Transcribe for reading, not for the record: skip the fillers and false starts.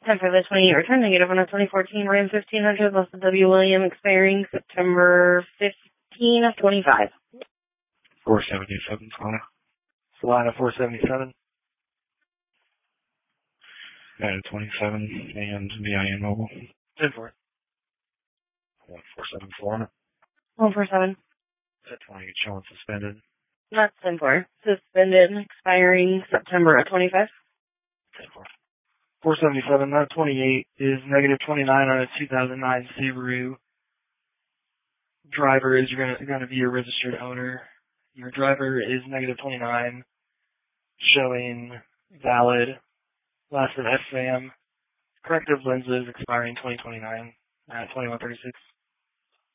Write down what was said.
Time for the 28 return negative on a 2014 Ram 1500 less the W. William expiring September 15 of 25. 477, Solana 477. Added 27 and VIN mobile. 10-4. 1474. 147. That 28 showing suspended. Not 10-4. Suspended expiring September of 25. 10-4. 477. That 28 is negative 29 on a 2009 Subaru. Driver is going to be your registered owner. Your driver is negative 29, showing valid. Last at FSAM. Corrective lenses expiring 2029 at 2136.